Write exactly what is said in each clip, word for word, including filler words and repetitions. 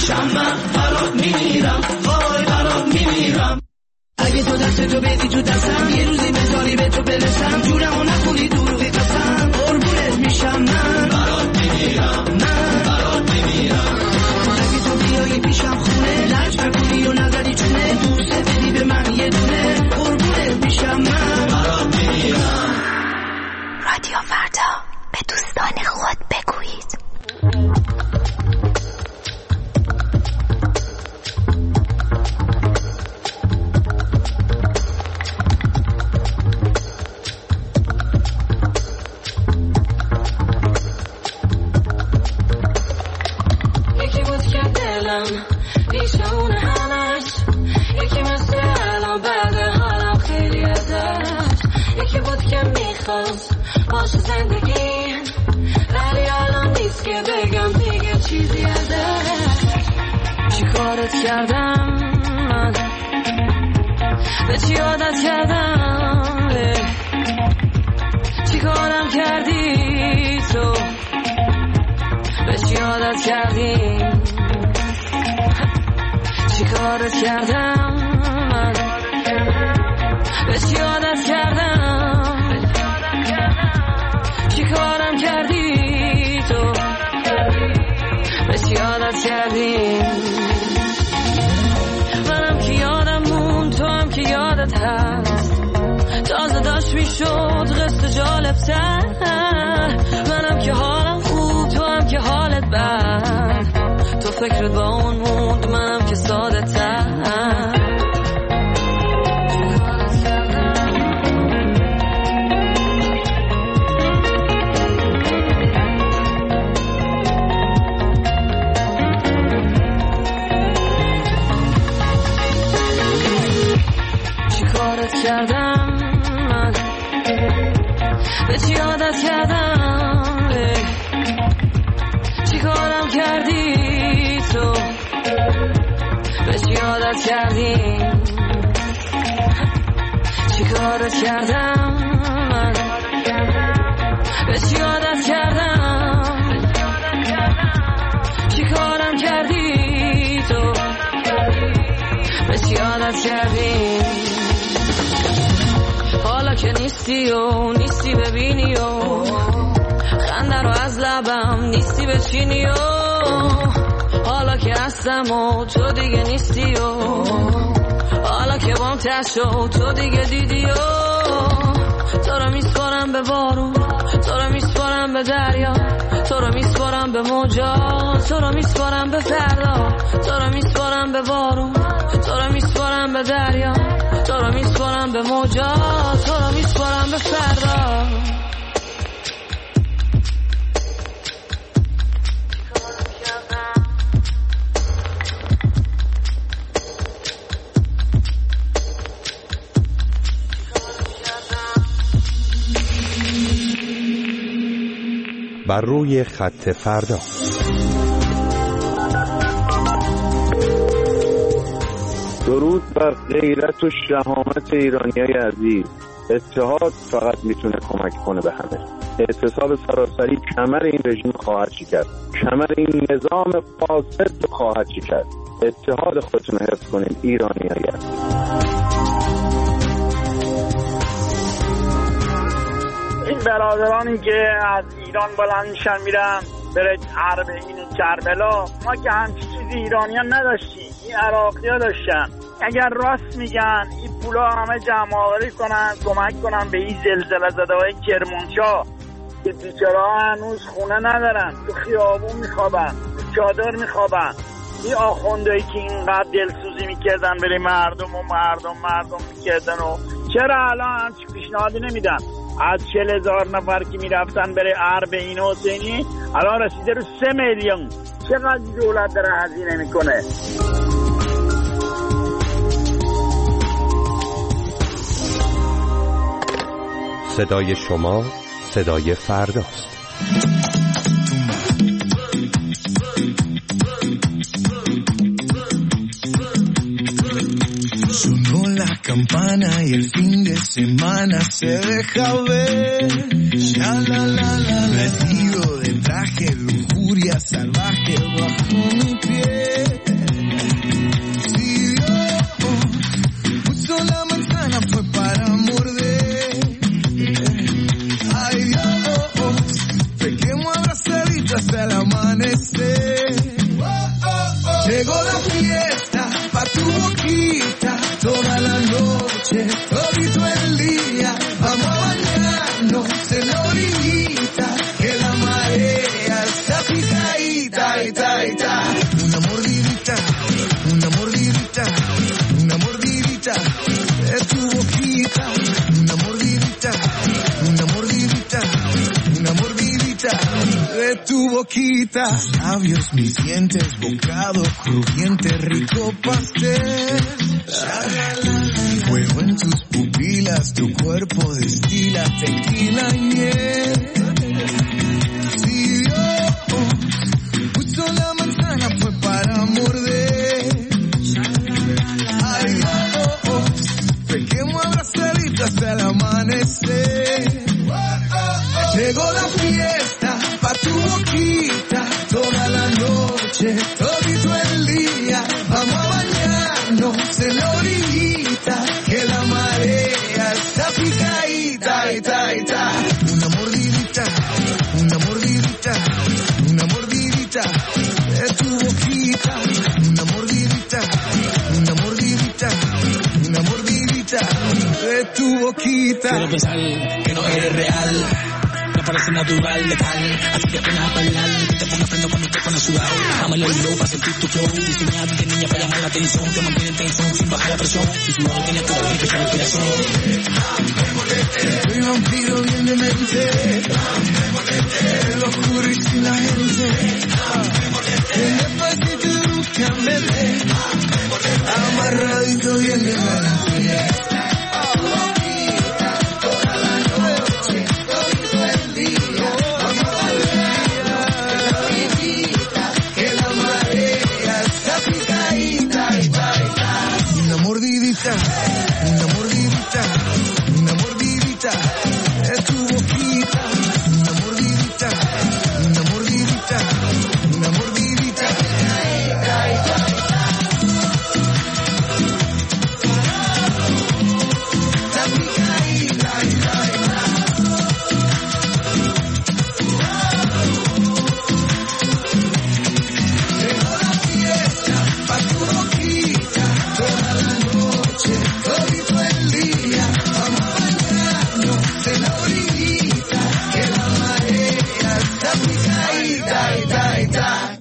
میشم من، برات میمیرم، وای برات میمیرم. اگه تو دست تو بدی تو دستم، یه روزی بذاری به تو برسم، جونمو نخونی دروغی قسم، قربونت میشم من، برات میمیرم، من برات میمیرم. اگه تو بیایی پیشم خونه، لج نکنی و نزدی چونه، دوست بدی به من یه دونه، قربونت میشم من، برات میمیرم. رادیو فردا، به دوستان خود بگویید. پیش اون همش یکی مثل الان بعد حالم خیلی ازش، یکی بود که میخواست باشه زندگی، ولی الان نیست که بگم دیگه چیزی ازش. چی کارت کردم من، به چی عادت کردم، چی کارم کردی تو، به چی عادت کردی، چی کارت کردم من، به چی عادت کردم، چی کارم کردی تو، به چی عادت کردی. منم که یادم مون، تو هم که یادت هست، تازه داشت میشد قصه جالب تر. منم که حالم خوب، تو هم که حالت بد، تو فکرت با اون موند، منم که ساده تر. چی کارت کردم من، به چی عادت کردم، چی کارم کردی تو، به چی عادت کردی، چی کارت کردم من، به چی عادت کردم، چی کارم کردی تو، به چی عادت کردی. حالا که نیستی و نیستی ببینی و خنده رو از لبم نیستی بچینی و حالا که هستم و تو دیگه نیستی و حالا که بام تشو تو دیگه دیدی و تو رو میسپارم به بارون، تو رو میسپارم به دریا، تو رو میسپارم به موجا، تو رو میسپارم به فردا، تو رو میسپارم به بارون، تو رو میسپارم به دریا، تو رو میسپارم به موجا، تو رو میسپارم به فردا. بر روی خط فردا. درود بر غیرت و شهامت ایرانیای عزیز. اتحاد فقط میتونه کمک کنه به همه. اعتصاب سراسری کمر این رژیم خواهد شکست، کمر این نظام فاسد خواهد شکست. اتحاد خودتون رو حفظ کنید ایرانیای عزیز. این برادرانی که از ایران بلند میشن میرن بره حرب این کربلا، ما که همچی چیزی ایرانیان نداشتیم، این عراقی ها داشتن. اگر راست میگن این پولا همه جمع آوری کنن کمک کنن به این زلزله زده های کرمانشاه که بیچاره ها هنوز خونه ندارن، تو خیابون میخوابن، تو چادر میخوابن. این آخوندهایی که اینقدر دلسوزی میکردن برای مردم و مردم مردم میکردن و چرا الان همچی پیشنهادی نمیدن؟ از چهل هزار نفر که میرفتن برای حرب این حسینی الان رسیده رو سه میلیون. چقدر دولت داره هزینه میکنه؟ صدای شما صدای فرداست. Sonó la campana y el fin de semana se deja ver. Ya la la la, vestido de traje, lujuria salvaje bajo mi piel. boquita. Labios, mis dientes, bocado crujiente, rico pastel. Fuego en tus pupilas, tu cuerpo destila tequila y miel. Si Dios puso la manzana fue para morder. Ay, oh, oh, pequemos abrazaditos hasta el amanecer. Llegó la fiesta pa' tu boquita, toda la noche, todito el día. Vamos a bañarnos en la orillita, que la marea está picadita, ita, ita. Una mordidita, una mordidita, una mordidita de tu boquita. Una mordidita, una mordidita, una mordidita de tu boquita. Quiero pensar que no eres real, parece natural, letal, así que apenas a bailar, que te pongas freno cuando te pones sudado. Dámelo el low para sentir tu flow, diseñada de niña para llamar la atención, que mantiene tensión sin bajar la presión, y su voz tiene todo y que se respiración. Soy vampiro bien de mente, el oscuro y sin la gente, el despacito y bruscamente, amarradito bien de mente. Una mordidita, una mordidita de tu boquita. Una mordidita, una mordidita, una mordidita. La picadita, llegó la fiesta pa' tu boquita, toda la noche, todito el día. Vamos a bañarnos en la orillita, que la marea está picadita, ita, ita.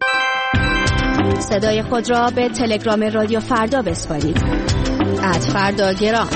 صدای خود را به تلگرام رادیو فردا بسپارید. ات فردا گرام.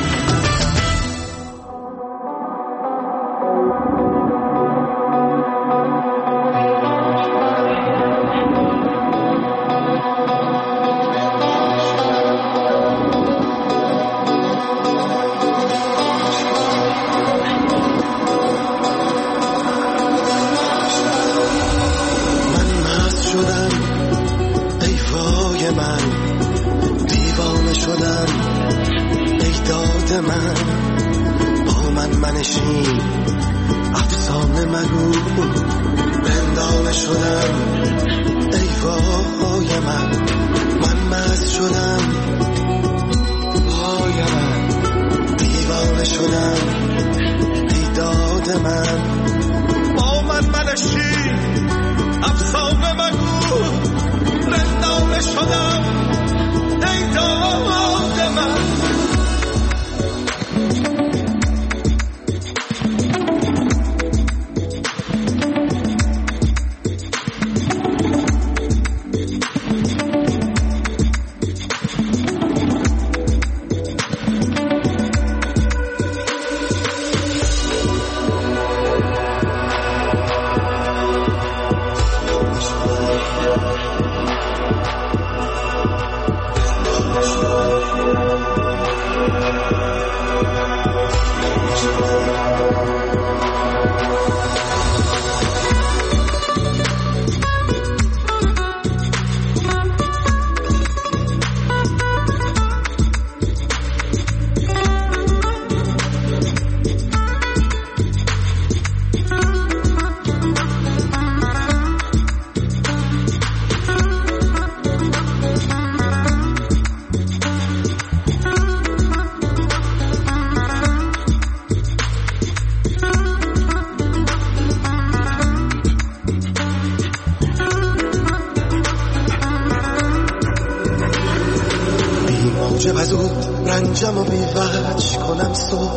رنجم و بیوج کنم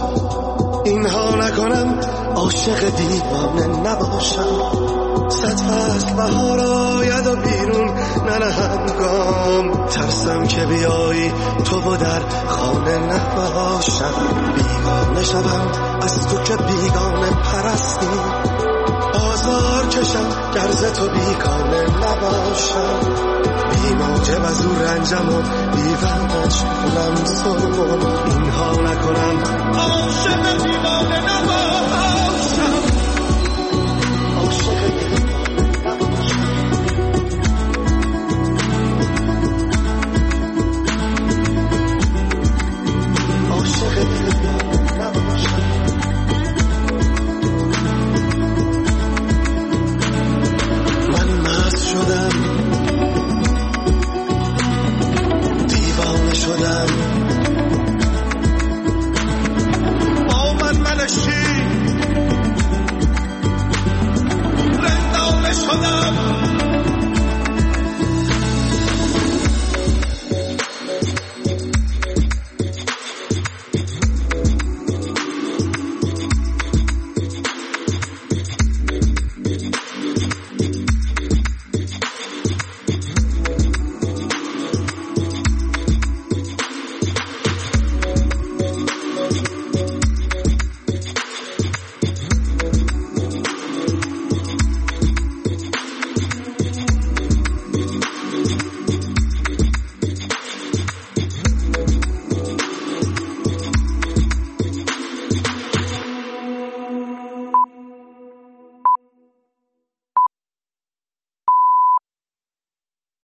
صبح اینها نکنم عاشق دیوانه نباشم صد فصل بهار آید و بیرون ننهم گام ترسم که بیایی تو و در خانه نباشم بیگانه شدم از تو که بیگانه پرستی آزار کشم گرز تو بیگانه نباشم، بی موجب از او رنجم و بی وقتش کنم سرگم، اینها نکنم عاشق دیوانه نباشم.